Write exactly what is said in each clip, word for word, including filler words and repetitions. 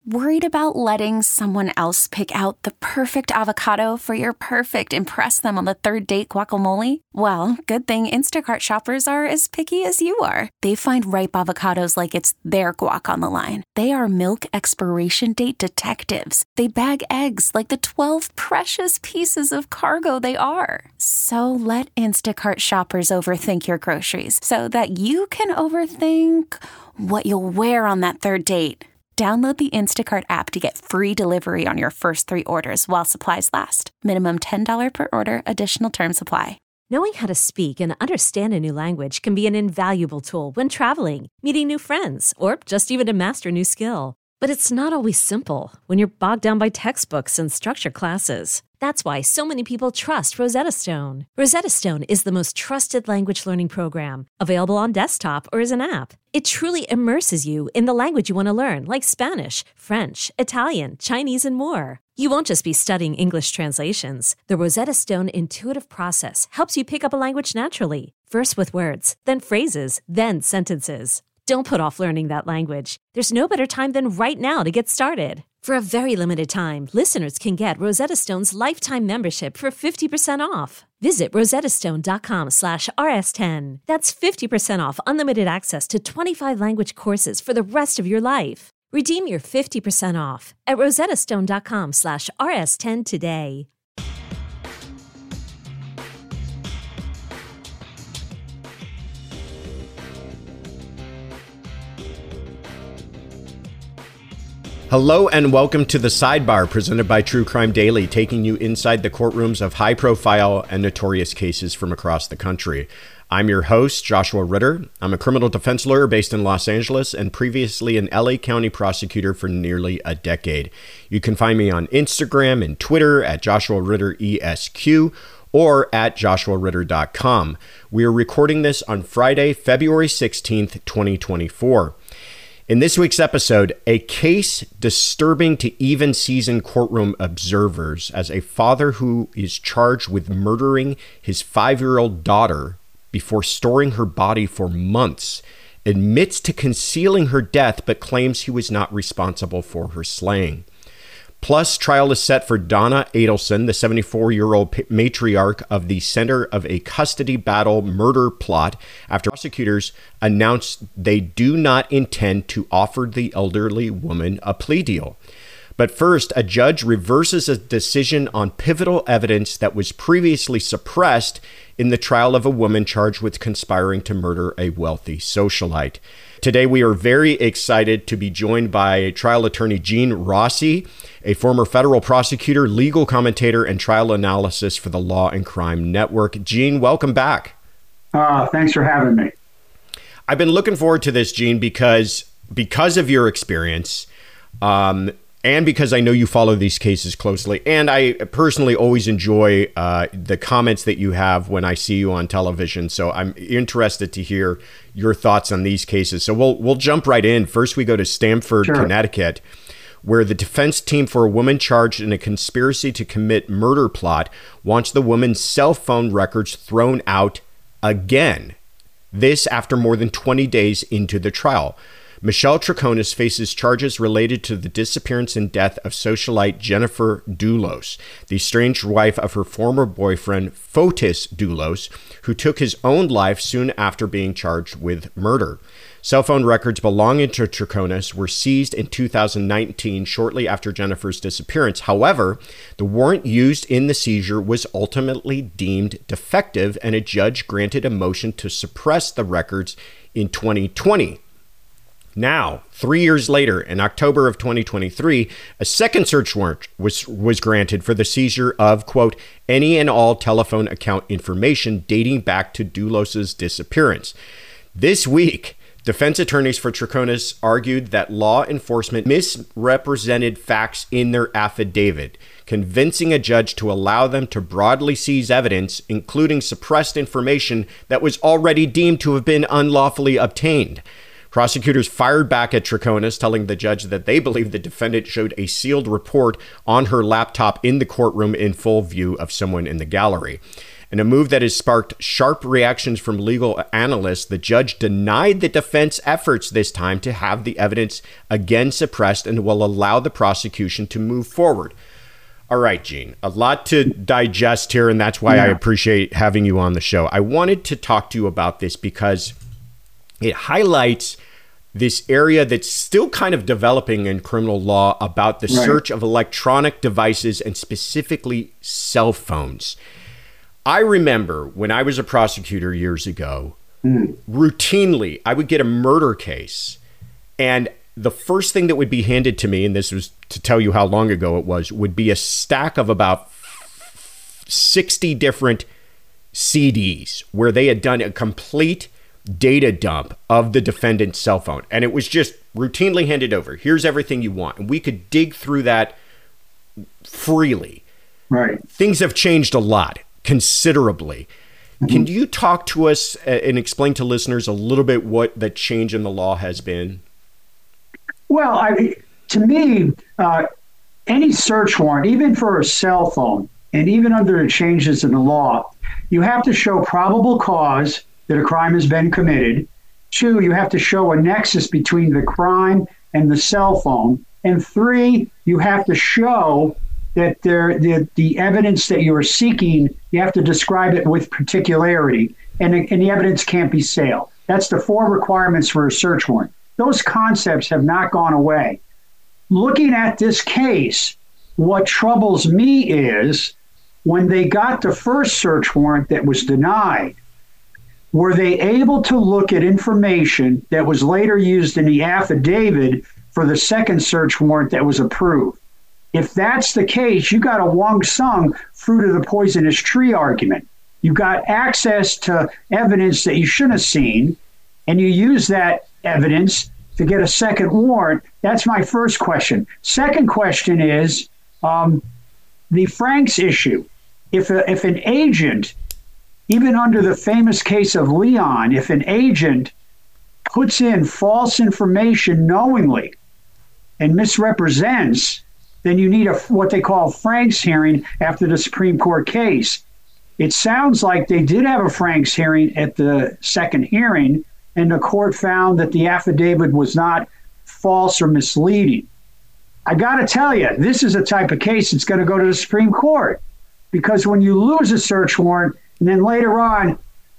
Worried about letting someone else pick out the perfect avocado for your perfect impress them on the third date guacamole? Well, good thing Instacart shoppers are as picky as you are. They find ripe avocados like it's their guac on the line. They are milk expiration date detectives. They bag eggs like the twelve precious pieces of cargo they are. So let Instacart shoppers overthink your groceries so that you can overthink what you'll wear on that third date. Download the Instacart app to get free delivery on your first three orders while supplies last. Minimum ten dollars per order. Additional terms apply. Knowing how to speak and understand a new language can be an invaluable tool when traveling, meeting new friends, or just even to master a new skill. But it's not always simple when you're bogged down by textbooks and structured classes. That's why so many people trust Rosetta Stone. Rosetta Stone is the most trusted language learning program, available on desktop or as an app. It truly immerses you in the language you want to learn, like Spanish, French, Italian, Chinese, and more. You won't just be studying English translations. The Rosetta Stone intuitive process helps you pick up a language naturally, first with words, then phrases, then sentences. Don't put off learning that language. There's no better time than right now to get started. For a very limited time, listeners can get Rosetta Stone's lifetime membership for fifty percent off. Visit rosettastone.com slash rs10. That's fifty percent off unlimited access to twenty-five language courses for the rest of your life. Redeem your fifty percent off at rosettastone.com slash rs10 today. Hello and welcome to The Sidebar, presented by True Crime Daily, taking you inside the courtrooms of high-profile and notorious cases from across the country. I'm your host, Joshua Ritter. I'm a criminal defense lawyer based in Los Angeles and previously an L A County prosecutor for nearly a decade. You can find me on Instagram and Twitter at Joshua Ritter E S Q or at joshua ritter dot com. We are recording this on Friday, February sixteenth, twenty twenty-four. In this week's episode, a case disturbing to even seasoned courtroom observers as a father who is charged with murdering his five-year-old daughter before storing her body for months admits to concealing her death but claims he was not responsible for her slaying. Plus, trial is set for Donna Adelson, the seventy-four-year-old matriarch of the center of a custody battle murder plot, after prosecutors announced they do not intend to offer the elderly woman a plea deal. But first, a judge reverses a decision on pivotal evidence that was previously suppressed in the trial of a woman charged with conspiring to murder a wealthy socialite. Today, we are very excited to be joined by trial attorney Gene Rossi, a former federal prosecutor, legal commentator, and trial analyst for the Law and Crime Network. Gene, welcome back. Uh, thanks for having me. I've been looking forward to this, Gene, because because of your experience, um, and because I know you follow these cases closely, and I personally always enjoy uh, the comments that you have when I see you on television. So I'm interested to hear your thoughts on these cases. So we'll we'll jump right in. First, we go to Stamford, sure. Connecticut, where the defense team for a woman charged in a conspiracy to commit murder plot wants the woman's cell phone records thrown out again. This after more than twenty days into the trial. Michelle Troconis faces charges related to the disappearance and death of socialite Jennifer Dulos, the estranged wife of her former boyfriend, Fotis Dulos, who took his own life soon after being charged with murder. Cell phone records belonging to Troconis were seized in two thousand nineteen, shortly after Jennifer's disappearance. However, the warrant used in the seizure was ultimately deemed defective, and a judge granted a motion to suppress the records in twenty twenty. Now, three years later, in October of twenty twenty-three, a second search warrant was, was granted for the seizure of, quote, any and all telephone account information dating back to Dulos's disappearance. This week, defense attorneys for Troconis argued that law enforcement misrepresented facts in their affidavit, convincing a judge to allow them to broadly seize evidence, including suppressed information that was already deemed to have been unlawfully obtained. Prosecutors fired back at Troconis, telling the judge that they believe the defendant showed a sealed report on her laptop in the courtroom in full view of someone in the gallery. In a move that has sparked sharp reactions from legal analysts, the judge denied the defense efforts this time to have the evidence again suppressed and will allow the prosecution to move forward. All right, Gene, a lot to digest here, and that's why yeah. I appreciate having you on the show. I wanted to talk to you about this because it highlights this area that's still kind of developing in criminal law about the right. search of electronic devices and specifically cell phones. I remember when I was a prosecutor years ago, mm. routinely, I would get a murder case, and the first thing that would be handed to me, and this was to tell you how long ago it was, would be a stack of about sixty different C Ds where they had done a complete data dump of the defendant's cell phone. And it was just routinely handed over. Here's everything you want. And we could dig through that freely. Right. Things have changed a lot, considerably. Mm-hmm. Can you talk to us and explain to listeners a little bit what the change in the law has been? Well, I, to me, uh, any search warrant, even for a cell phone, and even under the changes in the law, you have to show probable cause that a crime has been committed. Two, you have to show a nexus between the crime and the cell phone. And three, you have to show that there, the, the evidence that you are seeking, you have to describe it with particularity, and, and the evidence can't be stale. That's the four requirements for a search warrant. Those concepts have not gone away. Looking at this case, what troubles me is when they got the first search warrant that was denied, were they able to look at information that was later used in the affidavit for the second search warrant that was approved? If that's the case, you got a Wong Sung fruit of the poisonous tree argument. You got access to evidence that you shouldn't have seen, and you use that evidence to get a second warrant. That's my first question. Second question is um, the Franks issue. If a, if an agent, even under the famous case of Leon, if an agent puts in false information knowingly and misrepresents, then you need a what they call a Franks hearing after the Supreme Court case. It sounds like they did have a Franks hearing at the second hearing, and the court found that the affidavit was not false or misleading. I got to tell you, this is a type of case that's going to go to the Supreme Court, because when you lose a search warrant and then later on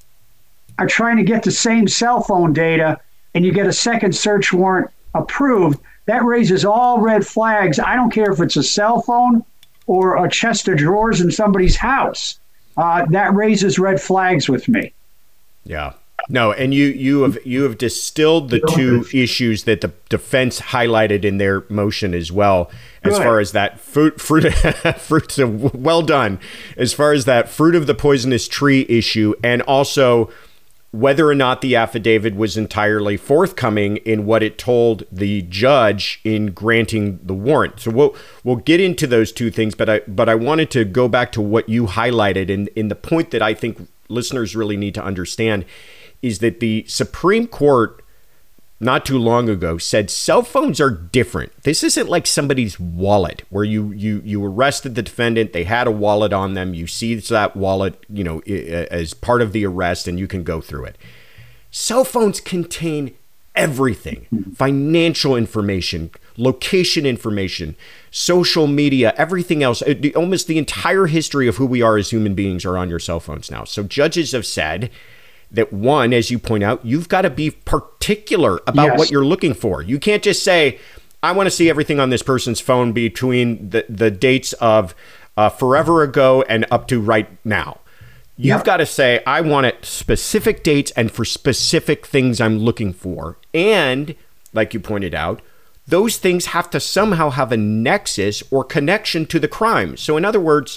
are trying to get the same cell phone data and you get a second search warrant approved, that raises all red flags. I don't care if it's a cell phone or a chest of drawers in somebody's house. Uh, that raises red flags with me. Yeah. No, and you you have you have distilled the two issues that the defense highlighted in their motion as well, as far as that fruit fruit fruit well done, as far as that fruit of the poisonous tree issue, and also whether or not the affidavit was entirely forthcoming in what it told the judge in granting the warrant. So we'll we'll get into those two things, but I but I wanted to go back to what you highlighted, in in the point that I think listeners really need to understand is that the Supreme Court not too long ago said cell phones are different. This isn't like somebody's wallet where you you you arrested the defendant, they had a wallet on them, you seized that wallet, you know, as part of the arrest, and you can go through it. Cell phones contain everything: financial information, location information, social media, everything else. Almost the entire history of who we are as human beings are on your cell phones now. So judges have said that, one, as you point out, you've got to be particular about yes. what you're looking for. You can't just say, I want to see everything on this person's phone between the, the dates of uh, forever ago and up to right now. You've yep. got to say, I want it specific dates and for specific things I'm looking for. And, like you pointed out, those things have to somehow have a nexus or connection to the crime. So in other words,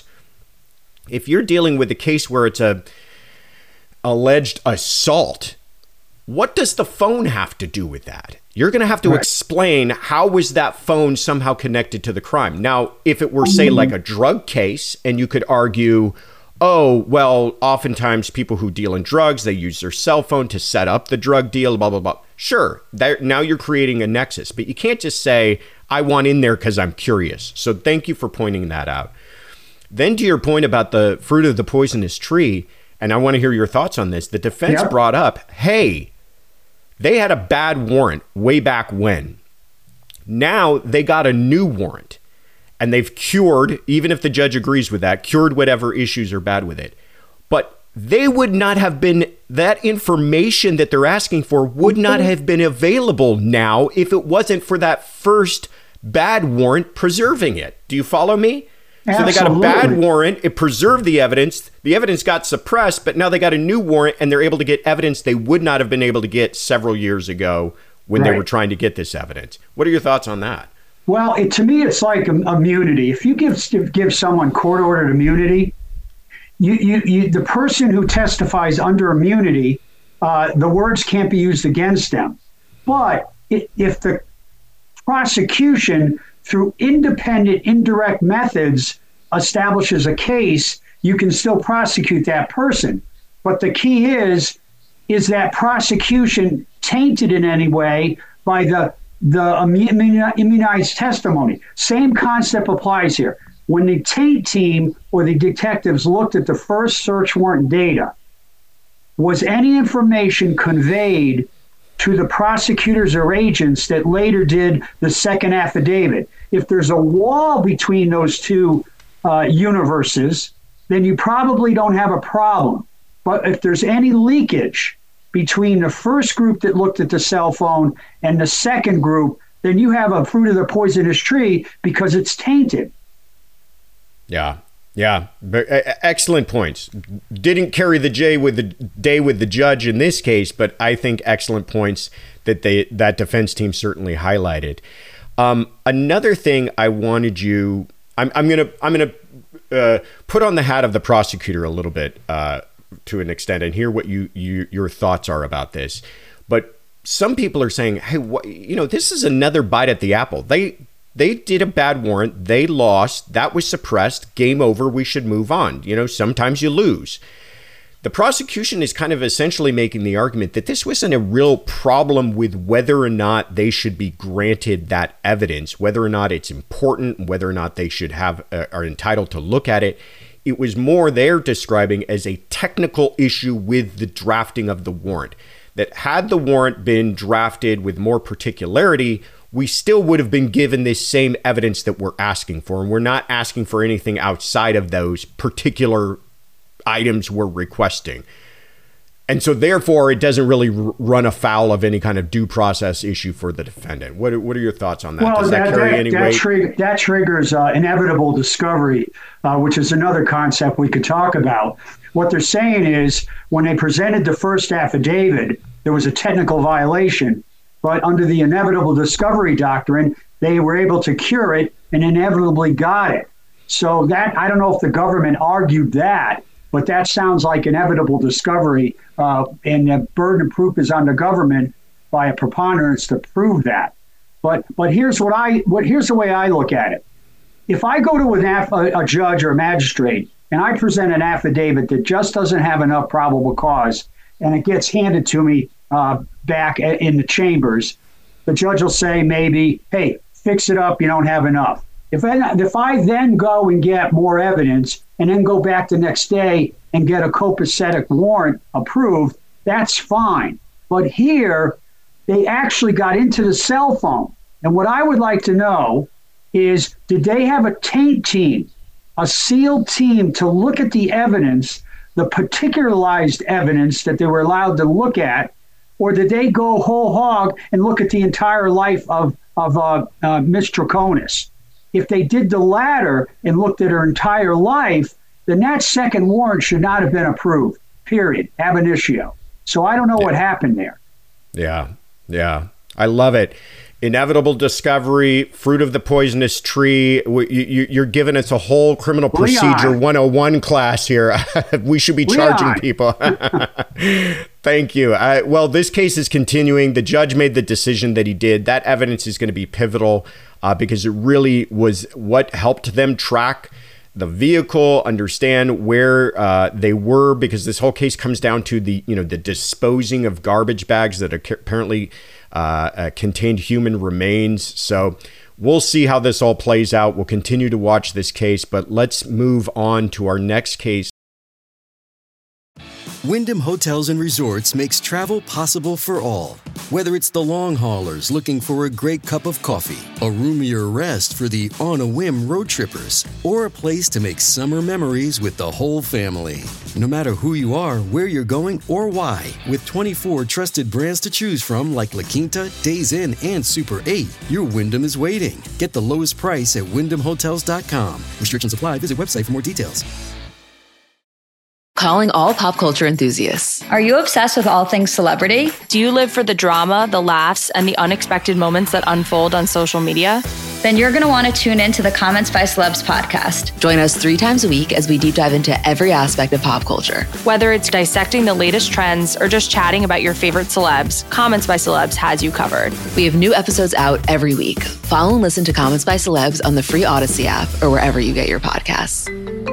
if you're dealing with a case where it's a alleged assault, what does the phone have to do with that? You're going to have to right. explain how was that phone somehow connected to the crime. Now, if it were, say, like a drug case, and you could argue, oh, well, oftentimes people who deal in drugs, they use their cell phone to set up the drug deal, blah, blah, blah. Sure, there, now you're creating a nexus, but you can't just say, I want in there because I'm curious. So thank you for pointing that out. Then to your point about the fruit of the poisonous tree, and I want to hear your thoughts on this, the defense Yep. brought up, hey, they had a bad warrant way back when. Now they got a new warrant, and they've cured, even if the judge agrees with that, cured whatever issues are bad with it. But they would not have been, that information that they're asking for would not have been available now if it wasn't for that first bad warrant preserving it. Do you follow me? So they got a bad warrant, it preserved the evidence, the evidence got suppressed, but now they got a new warrant and they're able to get evidence they would not have been able to get several years ago when Right. they were trying to get this evidence. What are your thoughts on that? Well, it, to me, it's like im- immunity. If you give give someone court-ordered immunity, you, you, you the person who testifies under immunity, uh, the words can't be used against them. But it, if the prosecution, through independent, indirect methods, establishes a case, you can still prosecute that person. But the key is, is that prosecution tainted in any way by the the immu- immunized testimony? Same concept applies here. When the taint team or the detectives looked at the first search warrant data, was any information conveyed to the prosecutors or agents that later did the second affidavit? If there's a wall between those two uh, universes, then you probably don't have a problem. But if there's any leakage between the first group that looked at the cell phone and the second group, then you have a fruit of the poisonous tree because it's tainted. Yeah. Yeah. But, uh, excellent points. Didn't carry the J with the day with the judge in this case, but I think excellent points that they that defense team certainly highlighted. Um, another thing I wanted you, I'm, I'm gonna I'm gonna uh, put on the hat of the prosecutor a little bit uh, to an extent and hear what you, you your thoughts are about this. But some people are saying, hey, what, you know, this is another bite at the apple. They They did a bad warrant. They lost. That was suppressed. Game over. We should move on. You know, sometimes you lose. The prosecution is kind of essentially making the argument that this wasn't a real problem with whether or not they should be granted that evidence, whether or not it's important, whether or not they should have uh, are entitled to look at it. It was more they're describing as a technical issue with the drafting of the warrant. That had the warrant been drafted with more particularity, we still would have been given this same evidence that we're asking for. And we're not asking for anything outside of those particular items we're requesting. And so therefore, it doesn't really r- run afoul of any kind of due process issue for the defendant. What are, what are your thoughts on that? Well, Does that, that, carry that, any that, weight? trig- that triggers uh, inevitable discovery, uh, which is another concept we could talk about. What they're saying is when they presented the first affidavit, there was a technical violation. But under the inevitable discovery doctrine, they were able to cure it and inevitably got it. So that, I don't know if the government argued that, but that sounds like inevitable discovery, uh, and the burden of proof is on the government by a preponderance to prove that. But but here's what I what here's the way I look at it. If I go to an aff- a, a judge or a magistrate and I present an affidavit that just doesn't have enough probable cause, and it gets handed to me uh, back in the chambers, the judge will say maybe, "Hey, fix it up. You don't have enough." If I, if I then go and get more evidence and then go back the next day and get a copacetic warrant approved, that's fine. But here, they actually got into the cell phone. And what I would like to know is, did they have a taint team, a sealed team to look at the evidence, the particularized evidence that they were allowed to look at, or did they go whole hog and look at the entire life of, of uh, uh, Miz Troconis? If they did the latter and looked at her entire life, then that second warrant should not have been approved, period, ab initio. So I don't know yeah. what happened there. Yeah, yeah. I love it. Inevitable discovery, fruit of the poisonous tree. You, you, you're giving us a whole criminal procedure Leon. one oh one class here. We should be charging Leon. people. Thank you. I, well, this case is continuing. The judge made the decision that he did. That evidence is going to be pivotal uh, because it really was what helped them track the vehicle, understand where uh, they were, because this whole case comes down to the, you know, the disposing of garbage bags that apparently uh, uh, contained human remains. So we'll see how this all plays out. We'll continue to watch this case, but let's move on to our next case. Wyndham Hotels and Resorts makes travel possible for all. Whether it's the long haulers looking for a great cup of coffee, a roomier rest for the on-a-whim road trippers, or a place to make summer memories with the whole family. No matter who you are, where you're going, or why, with twenty-four trusted brands to choose from like La Quinta, Days Inn, and Super eight, your Wyndham is waiting. Get the lowest price at wyndham hotels dot com. Restrictions apply. Visit website for more details. Calling all pop culture enthusiasts. Are you obsessed with all things celebrity? Do you live for the drama, the laughs, and the unexpected moments that unfold on social media? Then you're going to want to tune in to the Comments by Celebs podcast. Join us three times a week as we deep dive into every aspect of pop culture. Whether it's dissecting the latest trends or just chatting about your favorite celebs, Comments by Celebs has you covered. We have new episodes out every week. Follow and listen to Comments by Celebs on the free Odyssey app or wherever you get your podcasts.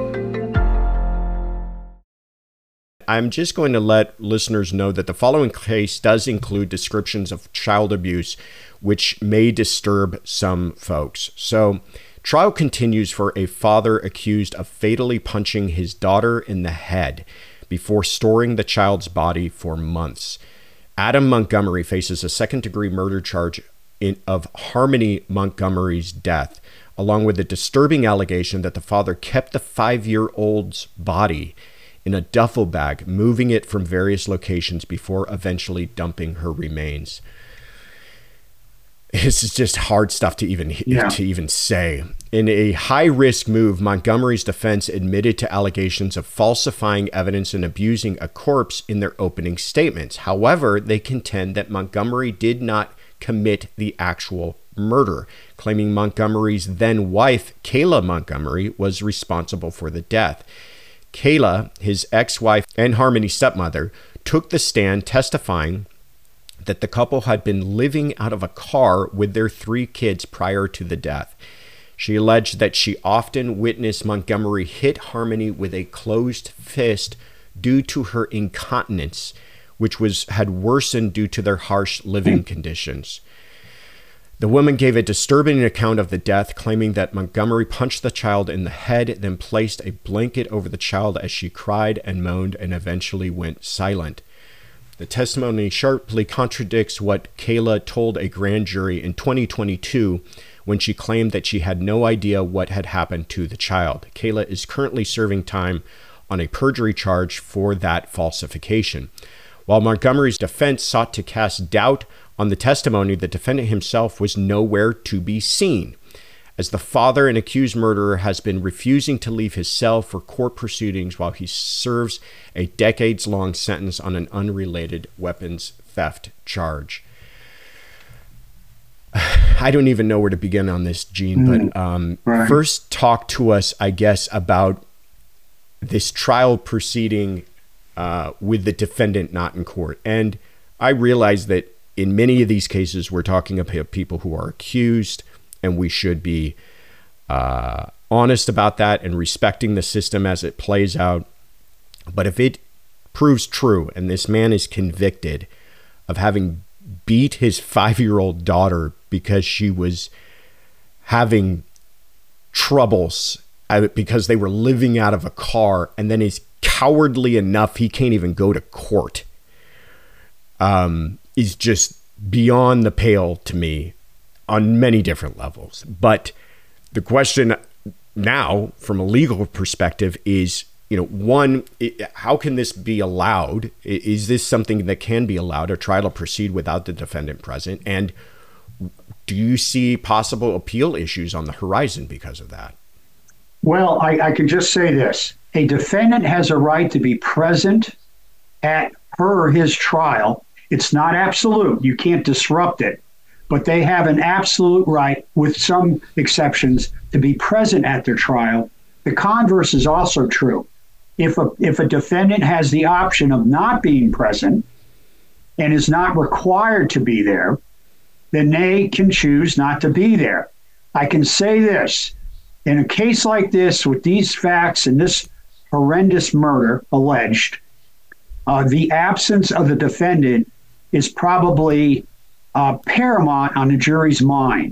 I'm just going to let listeners know that the following case does include descriptions of child abuse, which may disturb some folks. So, trial continues for a father accused of fatally punching his daughter in the head before storing the child's body for months. Adam Montgomery faces a second-degree murder charge in, of Harmony Montgomery's death, along with a disturbing allegation that the father kept the five-year-old's body in a duffel bag, moving it from various locations before eventually dumping her remains. This is just hard stuff to even yeah. to even say. In a high-risk move, Montgomery's defense admitted to allegations of falsifying evidence and abusing a corpse in their opening statements. However, they contend that Montgomery did not commit the actual murder, claiming Montgomery's then-wife, Kayla Montgomery, was responsible for the death. Kayla, his ex-wife and Harmony's stepmother, took the stand testifying that the couple had been living out of a car with their three kids prior to the death. She alleged that she often witnessed Montgomery hit Harmony with a closed fist due to her incontinence, which was had worsened due to their harsh living conditions. The woman gave a disturbing account of the death, claiming that Montgomery punched the child in the head, then placed a blanket over the child as she cried and moaned and eventually went silent. The testimony sharply contradicts what Kayla told a grand jury in twenty twenty-two when she claimed that she had no idea what had happened to the child. Kayla is currently serving time on a perjury charge for that falsification. While Montgomery's defense sought to cast doubt on the testimony, the defendant himself was nowhere to be seen, as the father and accused murderer has been refusing to leave his cell for court proceedings while he serves a decades-long sentence on an unrelated weapons theft charge. I don't even know where to begin on this, Gene, mm, but um, right. First talk to us, I guess, about this trial proceeding uh, with the defendant not in court. And I realize that in many of these cases, we're talking about people who are accused, and we should be uh, honest about that and respecting the system as it plays out. But if it proves true, and this man is convicted of having beat his five-year-old daughter because she was having troubles because they were living out of a car, and then is cowardly enough he can't even go to court, um, is just beyond the pale to me on many different levels. But the question now, from a legal perspective, is, you know, one, how can this be allowed? Is this something that can be allowed, a trial to proceed without the defendant present? And do you see possible appeal issues on the horizon because of that? Well, I, I can just say this. A defendant has a right to be present at her or his trial. It's not absolute. You can't disrupt it. But they have an absolute right, with some exceptions, to be present at their trial. The converse is also true. If a, if a defendant has the option of not being present and is not required to be there, then they can choose not to be there. I can say this. In a case like this, with these facts and this horrendous murder alleged, uh, the absence of the defendant is probably uh, paramount on the jury's mind.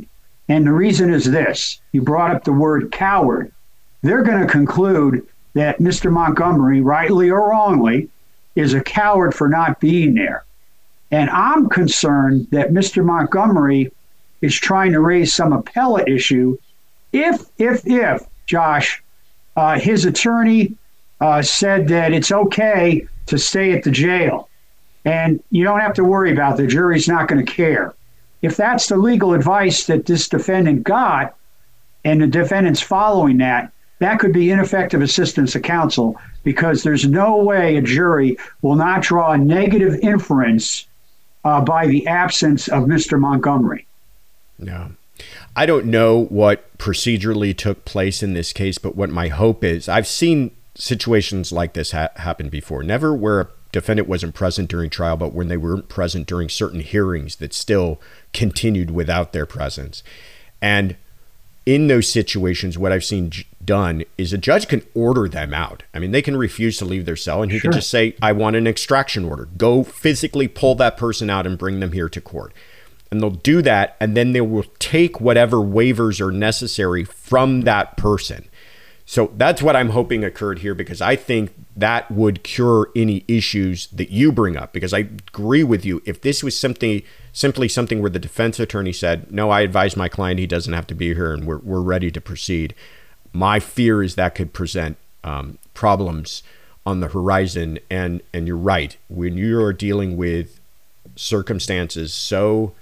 And the reason is this. You brought up the word coward. They're going to conclude that Mister Montgomery, rightly or wrongly, is a coward for not being there. And I'm concerned that Mister Montgomery is trying to raise some appellate issue if, if, if, Josh, uh, his attorney uh, said that it's okay to stay at the jail and you don't have to worry about it. The jury's not going to care. If that's the legal advice that this defendant got and the defendant's following that, that could be ineffective assistance of counsel, because there's no way a jury will not draw a negative inference uh, by the absence of Mister Montgomery. Yeah. I don't know what procedurally took place in this case, but what my hope is, I've seen situations like this ha- happen before, never where a defendant wasn't present during trial, but when they weren't present during certain hearings that still continued without their presence. And in those situations, what I've seen j- done is a judge can order them out. I mean, they can refuse to leave their cell and he sure. can just say, I want an extraction order. Go physically pull that person out and bring them here to court. And they'll do that, and then they will take whatever waivers are necessary from that person. So that's what I'm hoping occurred here, because I think that would cure any issues that you bring up. Because I agree with you. If this was simply simply something where the defense attorney said, no, I advise my client he doesn't have to be here and we're we're ready to proceed, my fear is that could present um, problems on the horizon. And and you're right. When you're dealing with circumstances so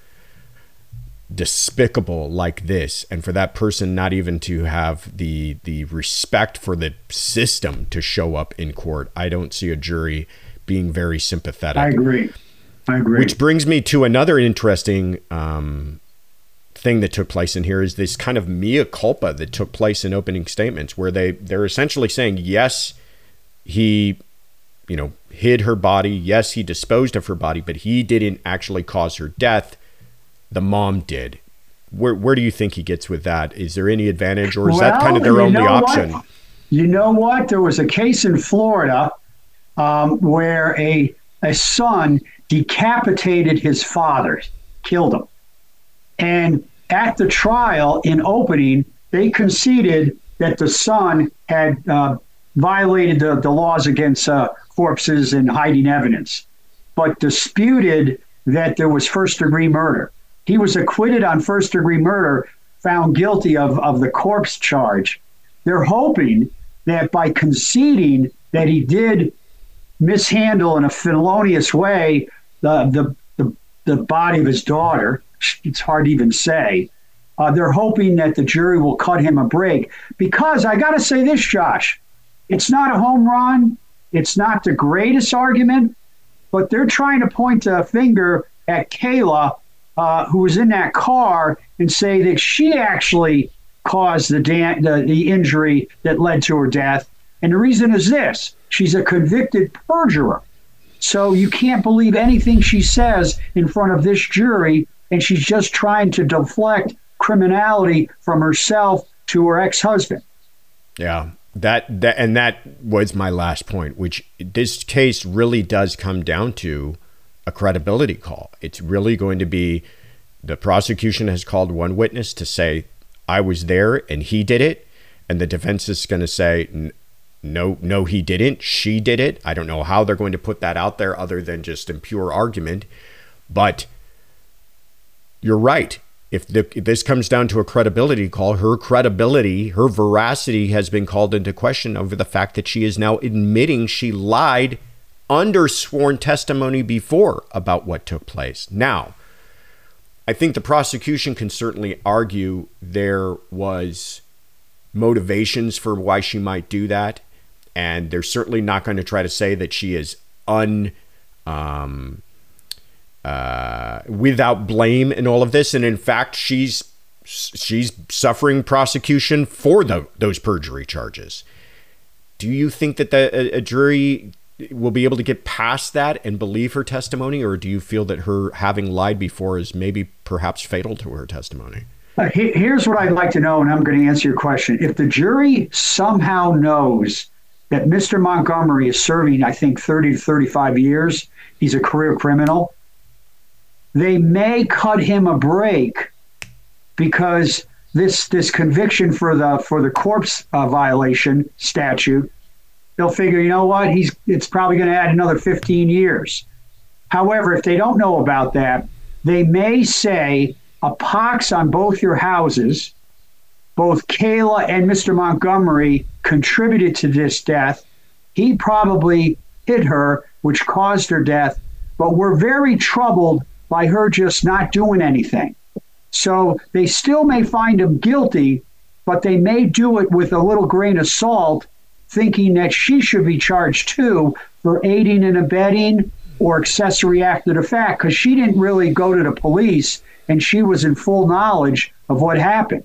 despicable like this, and for that person not even to have the the respect for the system to show up in court, I don't see a jury being very sympathetic. I agree. I agree. Which brings me to another interesting um, thing that took place in here is this kind of mea culpa that took place in opening statements, where they they're essentially saying, yes, he, you know, hid her body. Yes, he disposed of her body, but he didn't actually cause her death. The mom did. Where where do you think he gets with that? Is there any advantage, or is well, that kind of their only option? What? You know what? There was a case in Florida um, where a a son decapitated his father, killed him. And at the trial in opening, they conceded that the son had uh, violated the, the laws against uh, corpses and hiding evidence, but disputed that there was first-degree murder. He was acquitted on first-degree murder, found guilty of, of the corpse charge. They're hoping that by conceding that he did mishandle in a felonious way the the the, the body of his daughter, it's hard to even say, uh, they're hoping that the jury will cut him a break. Because I got to say this, Josh, it's not a home run. It's not the greatest argument, but they're trying to point a finger at Kayla, uh, who was in that car, and say that she actually caused the, da- the the injury that led to her death. And the reason is this: she's a convicted perjurer. So you can't believe anything she says in front of this jury, and she's just trying to deflect criminality from herself to her ex-husband. Yeah, that, that and that was my last point, which this case really does come down to a credibility call. It's really going to be, the prosecution has called one witness to say, I was there and he did it. And the defense is going to say, no, no, he didn't. She did it. I don't know how they're going to put that out there other than just in pure argument. But you're right. If, the, if this comes down to a credibility call, her credibility, her veracity has been called into question over the fact that she is now admitting she lied under sworn testimony before about what took place. Now, I think the prosecution can certainly argue there was motivations for why she might do that. And they're certainly not going to try to say that she is un, um, uh, without blame in all of this. And in fact, she's she's suffering prosecution for the, those perjury charges. Do you think that the, a, a jury will be able to get past that and believe her testimony? Or do you feel that her having lied before is maybe perhaps fatal to her testimony? Uh, he, here's what I'd like to know, and I'm going to answer your question. If the jury somehow knows that Mister Montgomery is serving, I think, thirty to thirty-five years, he's a career criminal, they may cut him a break because this this conviction for the for the corpse uh, violation statute, they'll figure, you know what, he's it's probably going to add another fifteen years. However, if they don't know about that, they may say a pox on both your houses, both Kayla and Mister Montgomery contributed to this death. He probably hit her, which caused her death, but we're very troubled by her just not doing anything. So they still may find him guilty, but they may do it with a little grain of salt, thinking that she should be charged too for aiding and abetting or accessory after the fact, because she didn't really go to the police and she was in full knowledge of what happened.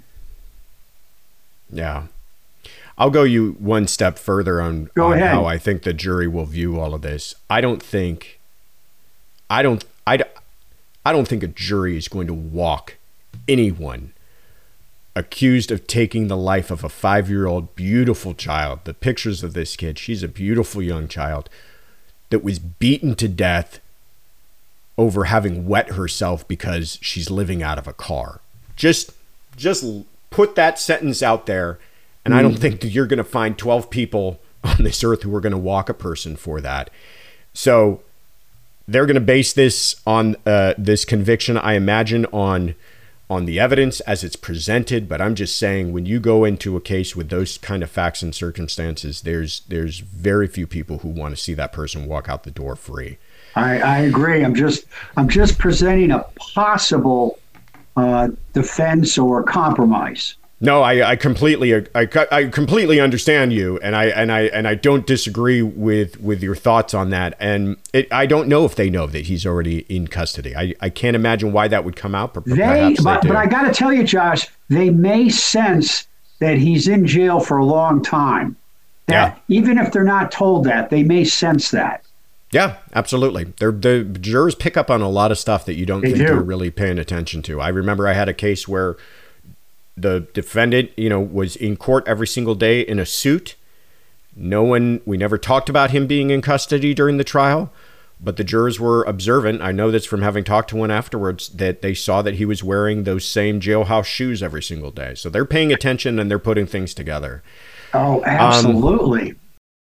Yeah. I'll go you one step further on, Go on ahead. how I think the jury will view all of this. I don't think, I don't, I, I don't think a jury is going to walk anyone accused of taking the life of a five-year-old beautiful child. The pictures of this kid, she's a beautiful young child that was beaten to death over having wet herself because she's living out of a car. Just, just put that sentence out there. And mm. I don't think that you're going to find twelve people on this earth who are going to walk a person for that. So they're going to base this on uh, this conviction, I imagine, on on the evidence as it's presented. But I'm just saying, when you go into a case with those kind of facts and circumstances, there's there's very few people who want to see that person walk out the door free. I, I agree. I'm just I'm just presenting a possible uh, defense or compromise. No, I, I completely, I, I completely understand you, and I and I and I don't disagree with, with your thoughts on that. And it, I don't know if they know that he's already in custody. I, I can't imagine why that would come out. But they, perhaps but, they do. But I got to tell you, Josh, they may sense that he's in jail for a long time. That Yeah. even if they're not told that, they may sense that. Yeah, absolutely. They're, the jurors pick up on a lot of stuff that you don't They think do. they're really paying attention to. I remember I had a case where the defendant, you know, was in court every single day in a suit. No one, we never talked about him being in custody during the trial, but the jurors were observant. I know this from having talked to one afterwards, that they saw that he was wearing those same jailhouse shoes every single day. So they're paying attention and they're putting things together. Oh, absolutely. Um,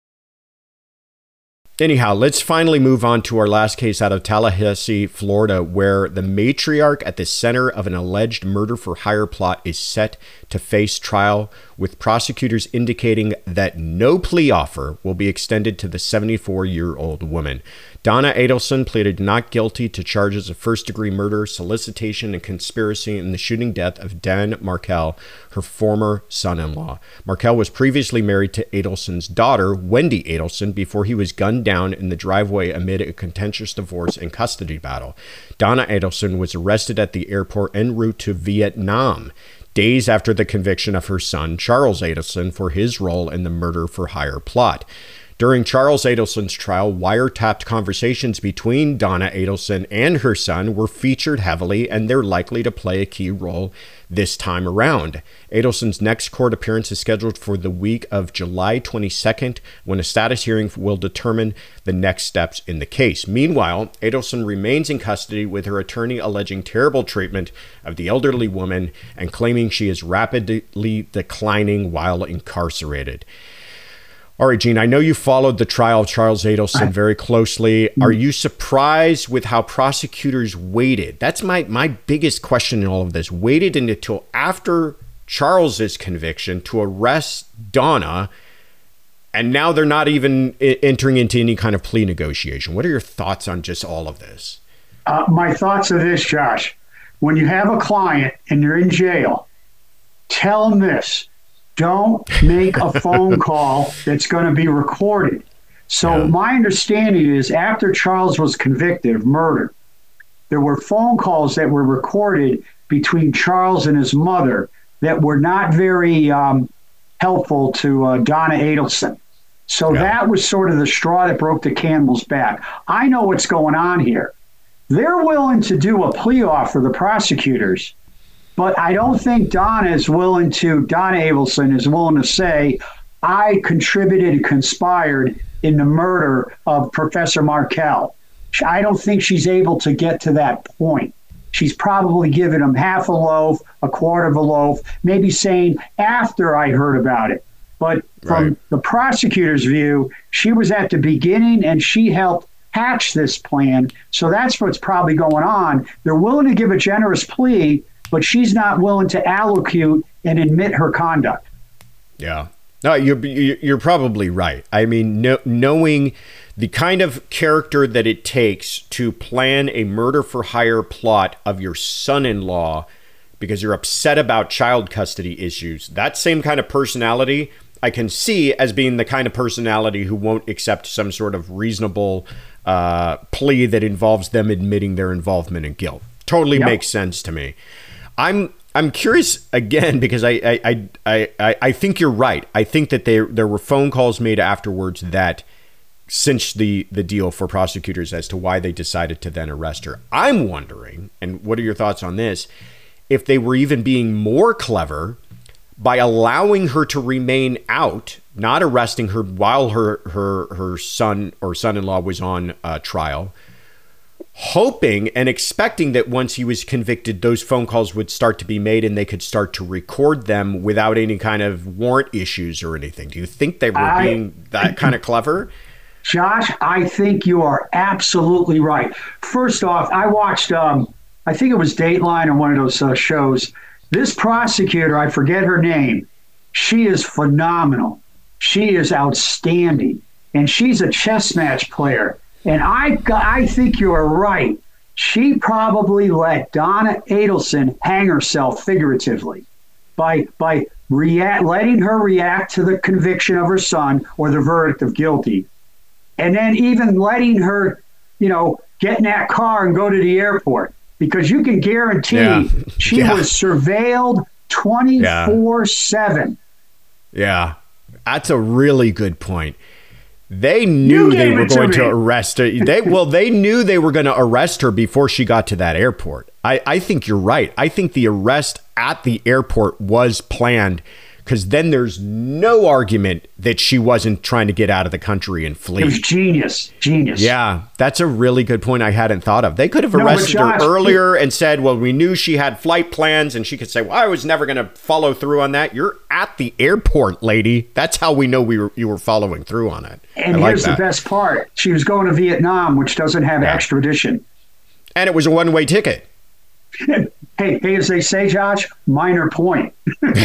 Anyhow, let's finally move on to our last case out of Tallahassee, Florida, where the matriarch at the center of an alleged murder for hire plot is set to face trial, with prosecutors indicating that no plea offer will be extended to the seventy-four-year-old woman. Donna Adelson pleaded not guilty to charges of first-degree murder, solicitation, and conspiracy in the shooting death of Dan Markel, her former son-in-law. Markel was previously married to Adelson's daughter, Wendy Adelson, before he was gunned down in the driveway amid a contentious divorce and custody battle. Donna Adelson was arrested at the airport en route to Vietnam, days after the conviction of her son, Charles Adelson, for his role in the murder for hire plot. During Charles Adelson's trial, wiretapped conversations between Donna Adelson and her son were featured heavily, and they're likely to play a key role this time around. Adelson's next court appearance is scheduled for the week of July twenty-second, when a status hearing will determine the next steps in the case. Meanwhile, Adelson remains in custody, with her attorney alleging terrible treatment of the elderly woman and claiming she is rapidly declining while incarcerated. All right, Gene, I know you followed the trial of Charles Adelson very closely. Are you surprised with how prosecutors waited? That's my, my biggest question in all of this. Waited until after Charles's conviction to arrest Donna, and now they're not even entering into any kind of plea negotiation. What are your thoughts on just all of this? Uh, my thoughts are this, Josh. When you have a client and they're in jail, tell them this. Don't make a phone call that's going to be recorded. So Yeah. my understanding is, after Charles was convicted of murder, there were phone calls that were recorded between Charles and his mother that were not very um, helpful to uh, Donna Adelson. So Yeah. that was sort of the straw that broke the camel's back. I know what's going on here. They're willing to do a plea offer, the prosecutors, but I don't think Donna is willing to, Donna Adelson is willing to say, I contributed and conspired in the murder of Professor Markel. I don't think she's able to get to that point. she's probably given him half a loaf, a quarter of a loaf, maybe saying, after I heard about it. But from right. the prosecutor's view, she was at the beginning and she helped hatch this plan. So that's what's probably going on. They're willing to give a generous plea, but she's not willing to allocute and admit her conduct. Yeah. No, you're you're probably right. I mean, no, knowing the kind of character that it takes to plan a murder for hire plot of your son-in-law because you're upset about child custody issues, that same kind of personality I can see as being the kind of personality who won't accept some sort of reasonable uh, plea that involves them admitting their involvement in guilt. Totally yep. makes sense to me. I'm I'm curious again because I I, I I I think you're right. I think that there there were phone calls made afterwards that cinched the the deal for prosecutors as to why they decided to then arrest her. I'm wondering, and what are your thoughts on this, if they were even being more clever by allowing her to remain out, not arresting her while her her her son or son-in-law was on uh, trial, hoping and expecting that once he was convicted, those phone calls would start to be made and they could start to record them without any kind of warrant issues or anything. Do you think they were I, being that kind of clever? Josh, I think you are absolutely right. First off, I watched, um, I think it was Dateline or one of those uh, shows. This prosecutor, I forget her name, she is phenomenal. She is outstanding. And she's a chess match player. And I I think you are right. She probably let Donna Adelson hang herself figuratively by by react, letting her react to the conviction of her son or the verdict of guilty. And then even letting her, you know, get in that car and go to the airport. Because you can guarantee yeah. she yeah. was surveilled twenty-four seven. Yeah, that's a really good point. They knew they were going to, to arrest her. They well, they knew they were going to arrest her before she got to that airport. I, I think you're right. I think the arrest at the airport was planned because then there's no argument that she wasn't trying to get out of the country and flee. It was genius. Genius. Yeah, that's a really good point I hadn't thought of. They could have arrested no, Josh, her earlier and said, well, we knew she had flight plans, and she could say, well, I was never going to follow through on that. You're at the airport, lady. That's how we know we were you were following through on it. And I here's like the best part. She was going to Vietnam, which doesn't have yeah. extradition. And it was a one-way ticket. Hey, hey, as they say, Josh, minor point.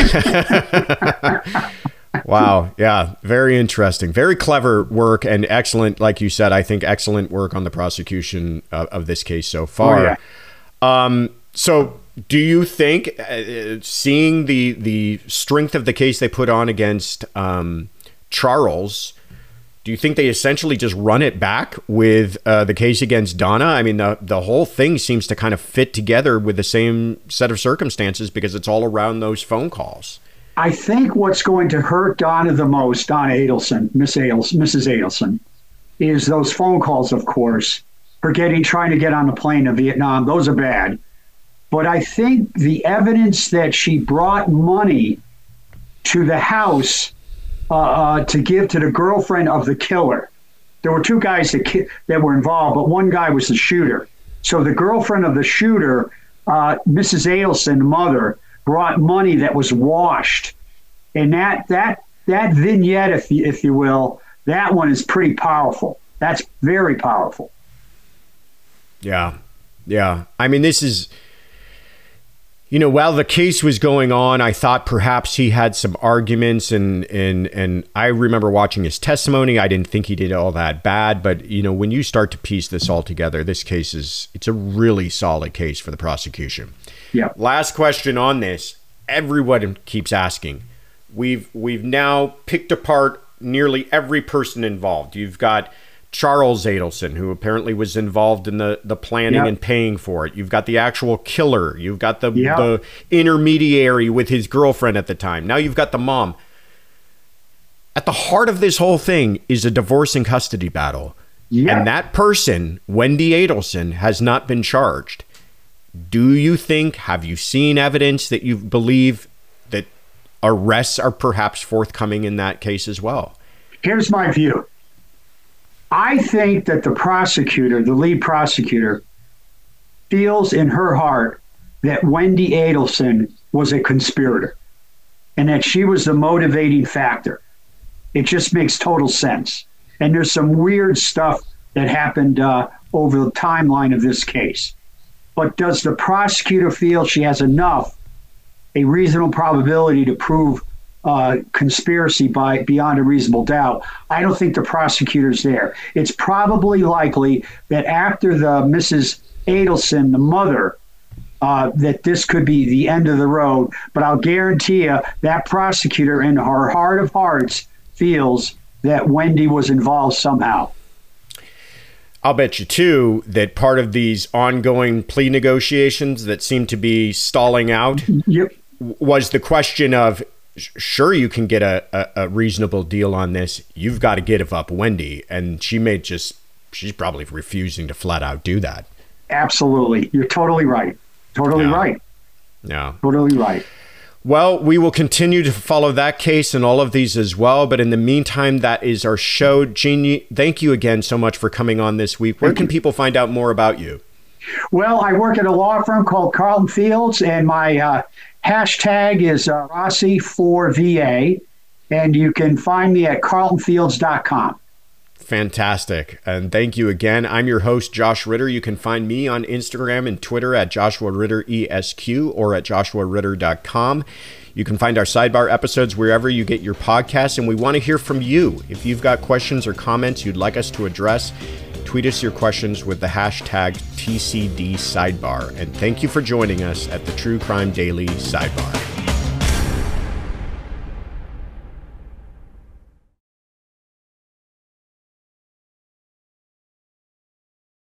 Wow. Yeah. Very interesting. Very clever work and excellent, like you said, I think excellent work on the prosecution of, of this case so far. Oh, yeah. Um, so do you think, uh, seeing the the strength of the case they put on against um, Charles, do you think they essentially just run it back with uh, the case against Donna? I mean, the the whole thing seems to kind of fit together with the same set of circumstances because it's all around those phone calls. I think what's going to hurt Donna the most, Donna Adelson, Miss Adelson, Missus Adelson, is those phone calls, of course, her getting, trying to get on the plane to Vietnam. Those are bad. But I think the evidence that she brought money to the house uh, uh, to give to the girlfriend of the killer. There were two guys that, ki- that were involved, but one guy was the shooter. So the girlfriend of the shooter, uh, Missus Adelson, mother, brought money that was washed. And that that that vignette, if you, if you will, that one is pretty powerful. That's very powerful. Yeah. Yeah. I mean, this is, you know, while the case was going on, I thought perhaps he had some arguments, and and and I remember watching his testimony. I didn't think he did all that bad, but you know, when you start to piece this all together, this case is, it's a really solid case for the prosecution. Yeah. Last question on this. Everyone keeps asking. We've we've now picked apart nearly every person involved. You've got Charles Adelson, who apparently was involved in the, the planning yep. and paying for it. You've got the actual killer. You've got the, yep. the intermediary with his girlfriend at the time. Now you've got the mom. At the heart of this whole thing is a divorce and custody battle. Yep. And that person, Wendy Adelson, has not been charged. Do you think, have you seen evidence that you believe that arrests are perhaps forthcoming in that case as well? Here's my view. I think that the prosecutor, the lead prosecutor, feels in her heart that Wendy Adelson was a conspirator and that she was the motivating factor. It just makes total sense. And there's some weird stuff that happened uh, over the timeline of this case. But does the prosecutor feel she has enough, a reasonable probability to prove uh, conspiracy by beyond a reasonable doubt? I don't think the prosecutor's there. It's probably likely that after the Missus Adelson, the mother, uh, that this could be the end of the road. But I'll guarantee you that prosecutor in her heart of hearts feels that Wendy was involved somehow. I'll bet you, too, that part of these ongoing plea negotiations that seem to be stalling out yep. was the question of, sure, you can get a, a, a reasonable deal on this. You've got to give up Wendy. And she may just, she's probably refusing to flat out do that. Absolutely. You're totally right. Totally no. right. No. Totally right. Well, we will continue to follow that case and all of these as well. But in the meantime, that is our show. Gene, thank you again so much for coming on this week. Where thank can you. people find out more about you? Well, I work at a law firm called Carlton Fields, and my uh, hashtag is uh, Rossi four V A, and you can find me at carlton fields dot com. Fantastic. And thank you again. I'm your host, Josh Ritter. You can find me on Instagram and Twitter at Joshua Ritter E S Q or at joshua ritter dot com. You can find our Sidebar episodes wherever you get your podcasts, and we want to hear from you. If you've got questions or comments you'd like us to address, tweet us your questions with the hashtag T C D Sidebar. And thank you for joining us at the True Crime Daily Sidebar.